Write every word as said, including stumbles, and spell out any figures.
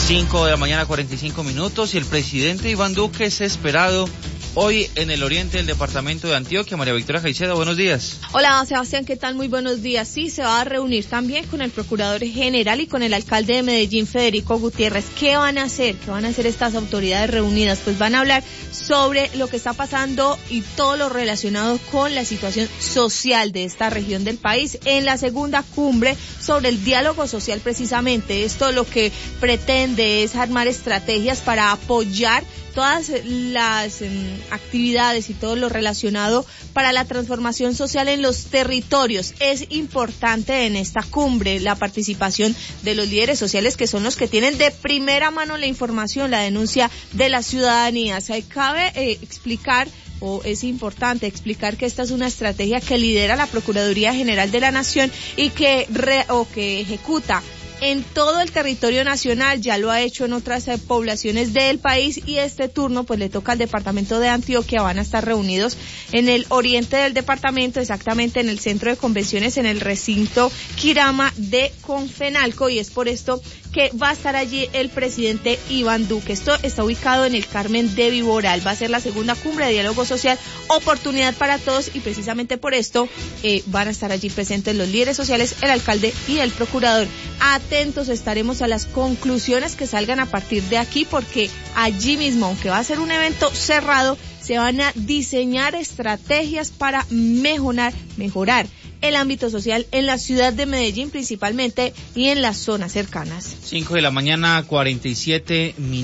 cinco de la mañana, cuarenta y cinco minutos, y el presidente Iván Duque es esperado hoy en el oriente del departamento de Antioquia. María Victoria Caicedo, buenos días. Hola, Sebastián, ¿qué tal? Muy buenos días. Sí, se va a reunir también con el procurador general y con el alcalde de Medellín, Federico Gutiérrez. ¿Qué van a hacer? ¿Qué van a hacer estas autoridades reunidas? Pues van a hablar sobre lo que está pasando y todo lo relacionado con la situación social de esta región del país en la segunda cumbre sobre el diálogo social precisamente. Esto lo que pretende es armar estrategias para apoyar todas las um, actividades y todo lo relacionado para la transformación social en los territorios. Es importante en esta cumbre la participación de los líderes sociales, que son los que tienen de primera mano la información, la denuncia de la ciudadanía. O sea, cabe eh, explicar o es importante explicar que esta es una estrategia que lidera la Procuraduría General de la Nación y que re, o que ejecuta en todo el territorio nacional, ya lo ha hecho en otras eh, poblaciones del país, y este turno pues le toca al departamento de Antioquia. Van a estar reunidos en el oriente del departamento, exactamente en el centro de convenciones, en el recinto Quirama de Confenalco, y es por esto que va a estar allí el presidente Iván Duque. Esto está ubicado en el Carmen de Viboral. Va a ser la segunda cumbre de diálogo social, oportunidad para todos, y precisamente por esto eh, van a estar allí presentes los líderes sociales, el alcalde y el procurador. Atentos estaremos a las conclusiones que salgan a partir de aquí, porque allí mismo, aunque va a ser un evento cerrado, se van a diseñar estrategias para mejorar, mejorar el ámbito social en la ciudad de Medellín principalmente y en las zonas cercanas. cinco de la mañana, cuarenta y siete minutos.